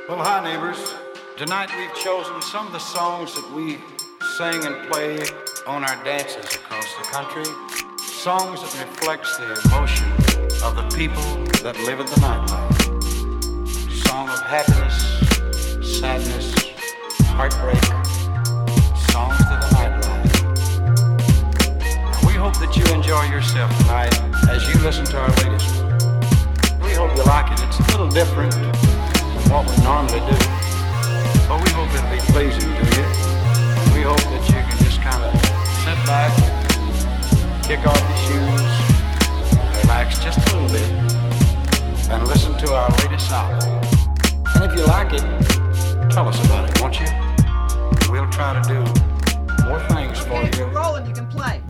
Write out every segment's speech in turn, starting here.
Well, hi, neighbors. Tonight we've chosen some of the songs that we sing and play on our dances across the country. Songs that reflects the emotion of the people that live in the nightlife. Song of happiness, sadness, heartbreak. Songs to the nightlife. We hope that you enjoy yourself tonight as you listen to our latest. We hope you like it. It's a little different from what we normally do, but we hope it'll be pleasing to you. We hope that you can just kind of sit back, kick off your shoes, relax just a little bit, and listen to our latest album. And if you like it, tell us about it, won't you? We'll try to do more things for you. If you're rolling, you can play.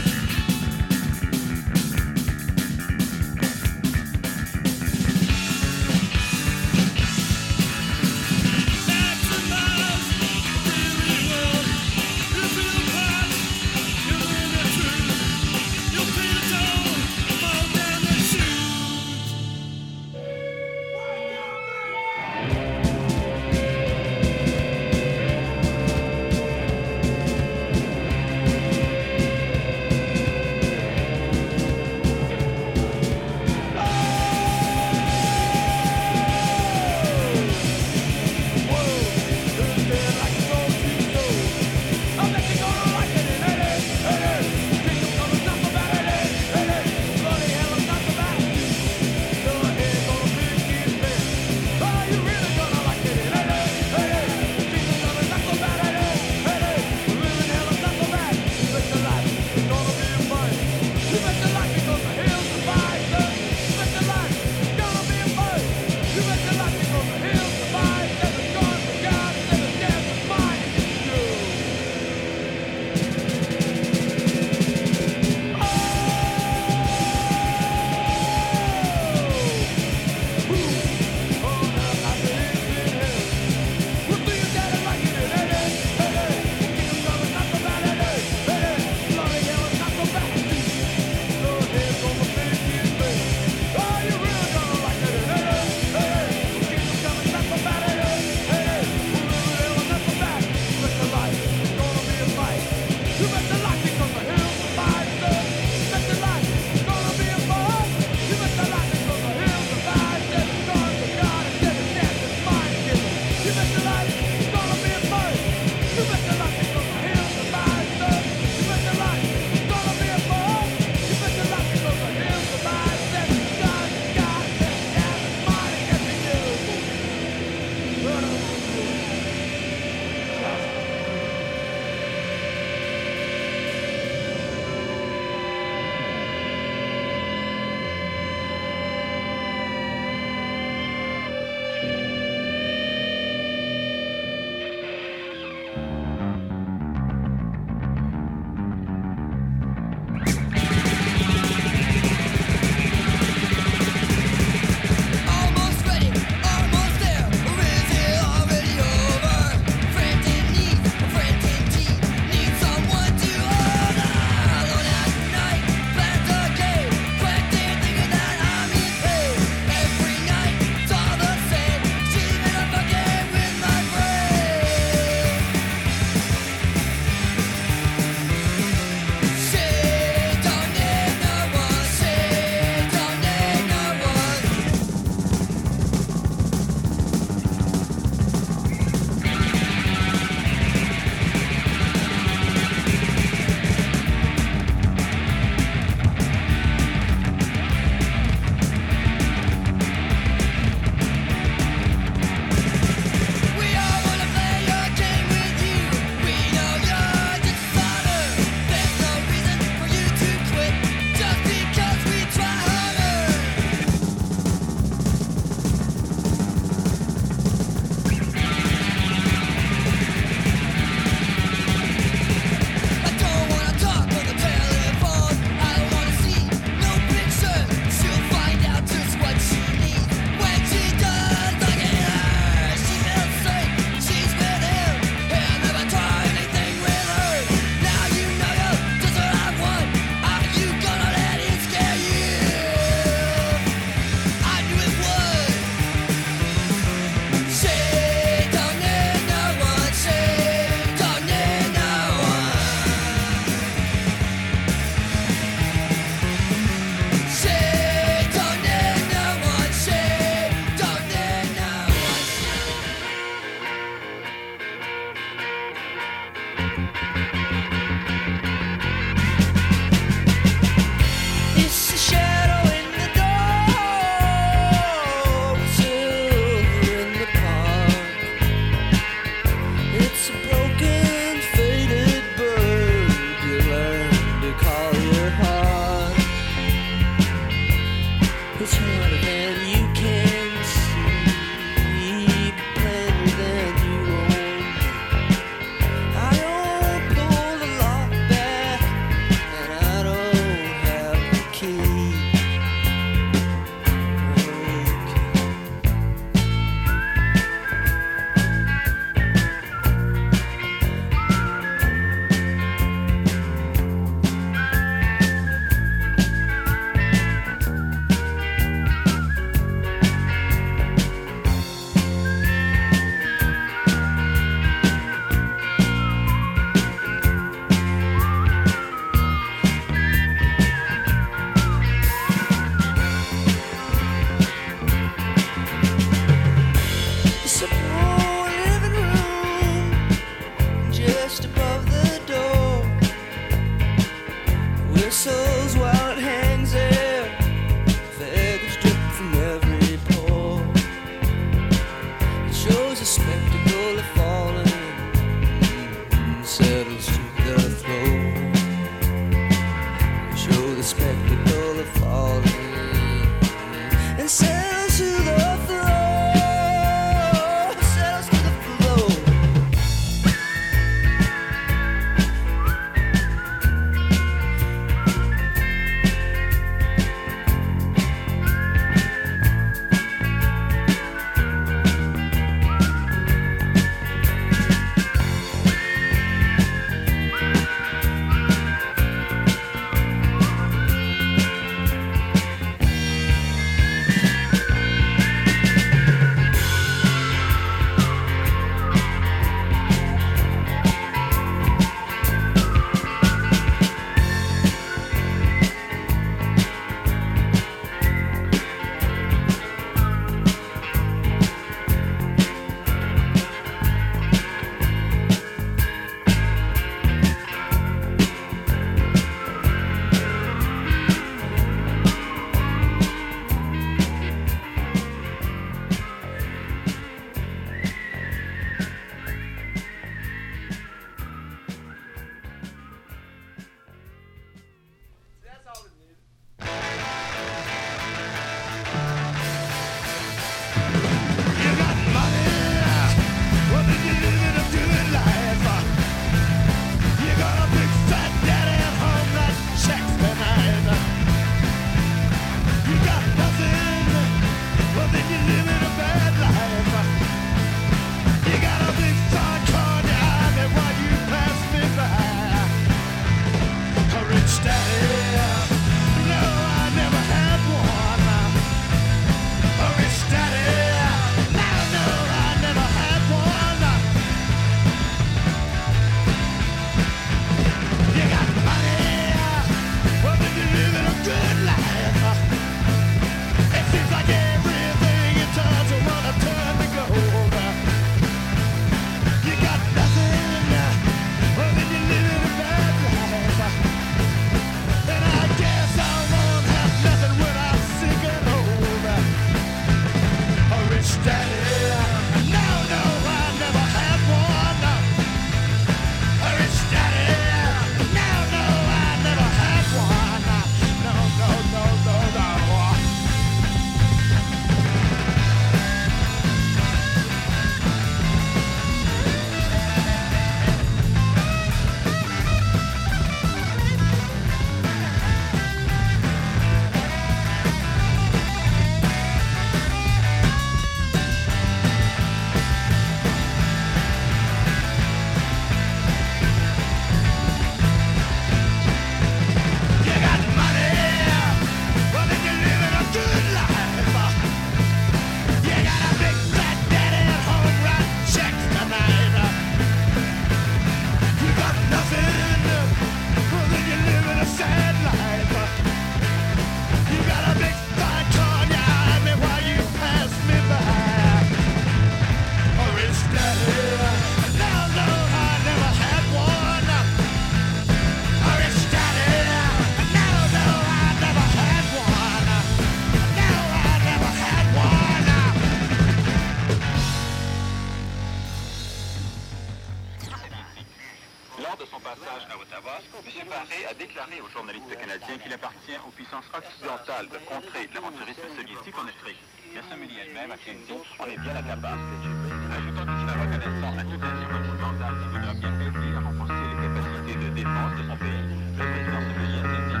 de son passage à Ottawa, M. Paré a déclaré aux journalistes canadiens qu'il appartient aux puissances occidentales de contrer l'aventurisme soviétique en Afrique. La sommelier elle-même a dit on est bien incapable. Ajoutant qu'il a reconnaissant à toute nation occidentale qui voudra bien aider à renforcer les capacités de défense de son pays, le président sommelier a dit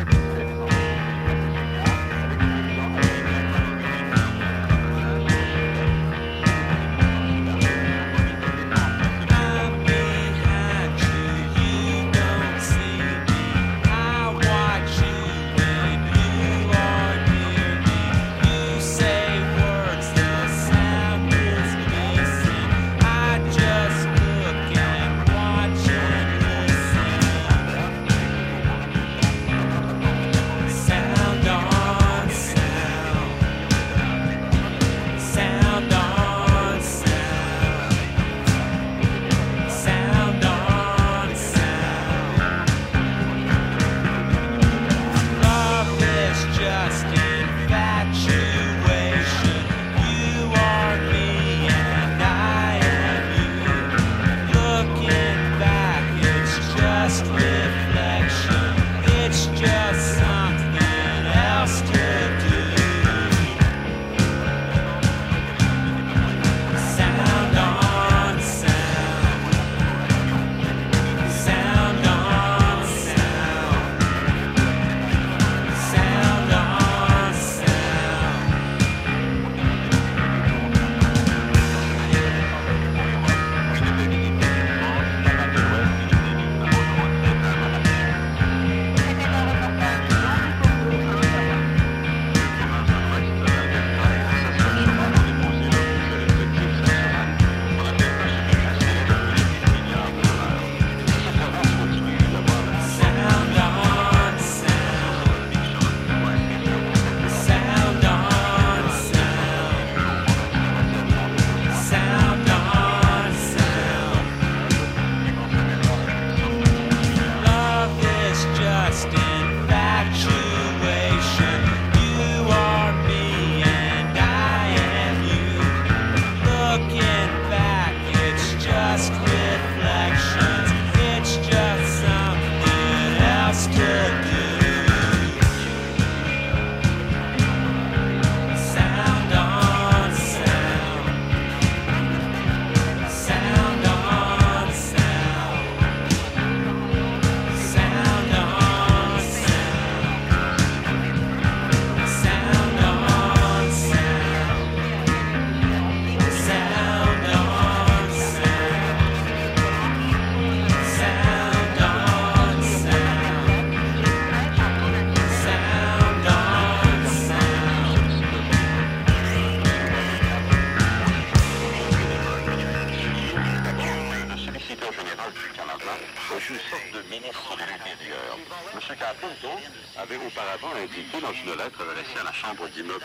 avait auparavant indiqué dans une lettre adressée à la Chambre d'immeubles.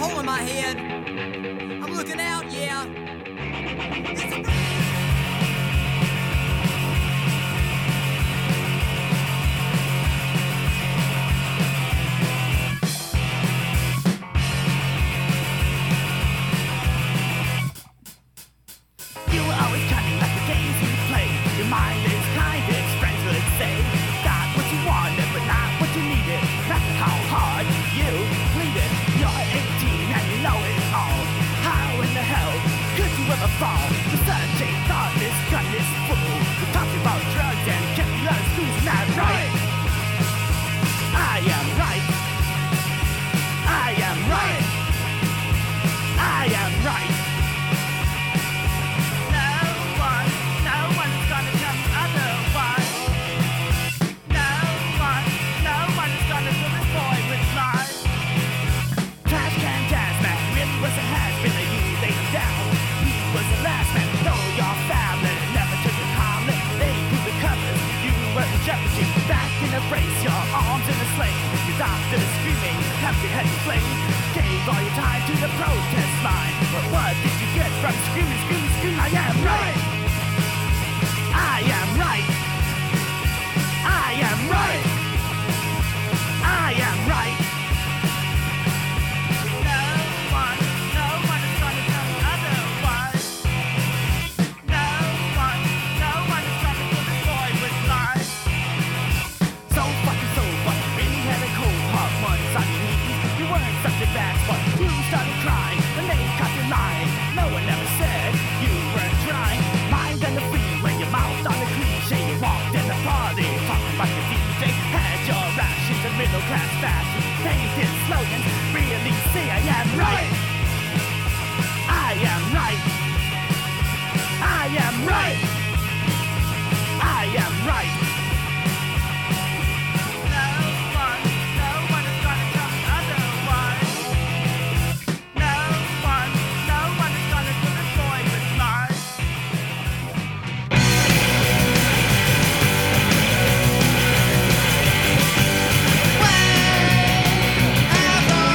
hole in my head. I'm looking out, yeah. You were always cunning like the games you play. Your mind is kind, its friends would say. Got what you wanted, but not what you needed. That's how hard you pleaded. You're 18 and you know it all. How in the hell could you ever fall? You're such a thoughtless, gutless fool. You talked about drugs and kept you out of school, not right. I am right. I am right. I am right. Back in a race, your arms in a sling. Your doctor screaming, have your head inflamed. Gave all your time to the protest line. But what did you get from screaming, screaming, screaming? I am right. I am right. I am right. I am right. No one is gonna tell me otherwise. No one is gonna fill this void with lies. So fucking, really had a cold heart once on your knees. You weren't such a bad spot, you started crying when they caught you lying. No one ever said you weren't trying. Mind on the freeway, your mouth on the cliche. You walked in the party, talking about your DJ. Had your rations and middle class fashion. Painted slogans, really say I am right. I am right. I am right. I am right. Ever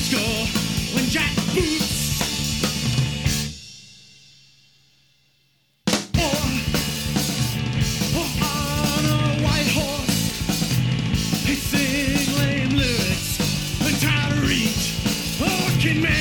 score when Jack boots. Or on a white horse, he sing lame lyrics and try to reach a working man.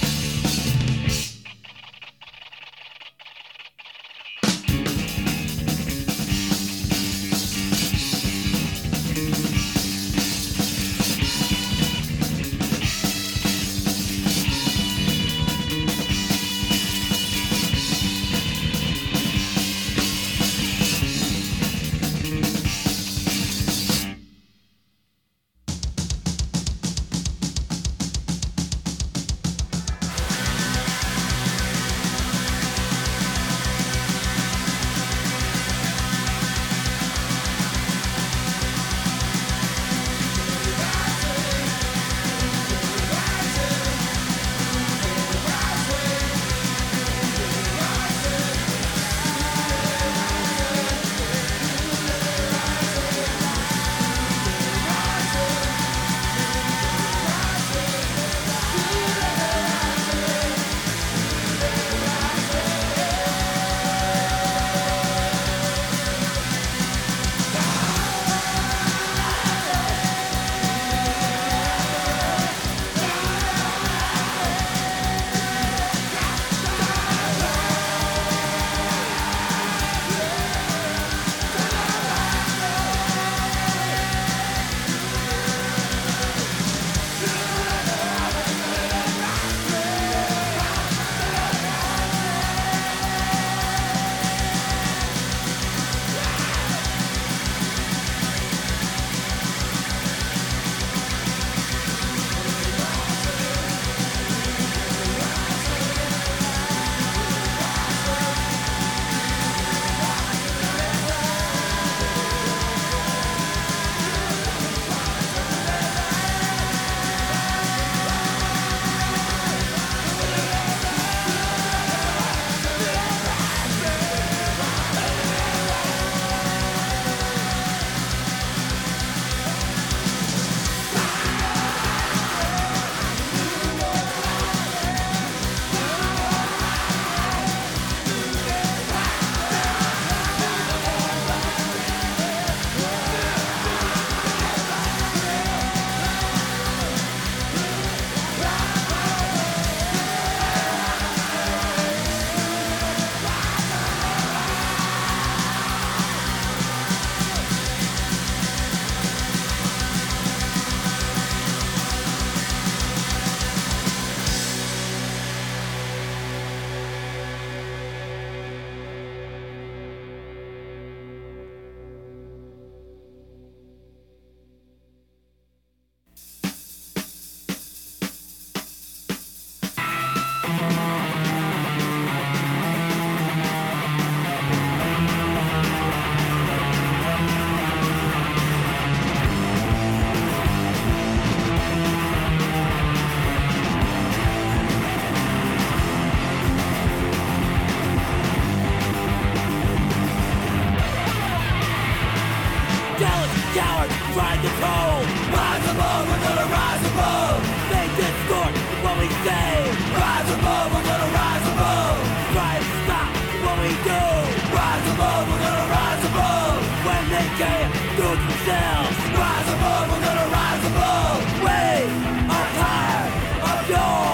Find the cold. Rise above, we're gonna rise above. Make this score what we say. Rise above, we're gonna rise above. Try to stop what we do. Rise above, we're gonna rise above. When they can't do it themselves. Rise above, we're gonna rise above. We are tired of your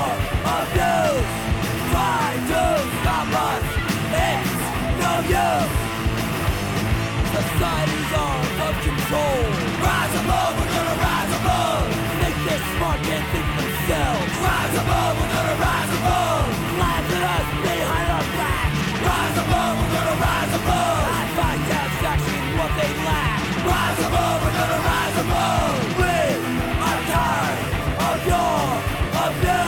abuse. Try to stop us. It's no use. Societies are of control. Rise above, we're gonna rise above. Think they're smart, can't think themselves. Rise above, we're gonna rise above. Laugh at us behind our back. Rise above, we're gonna rise above. I find satisfaction in what they lack. Rise above, we're gonna rise above. We are tired of your abuse.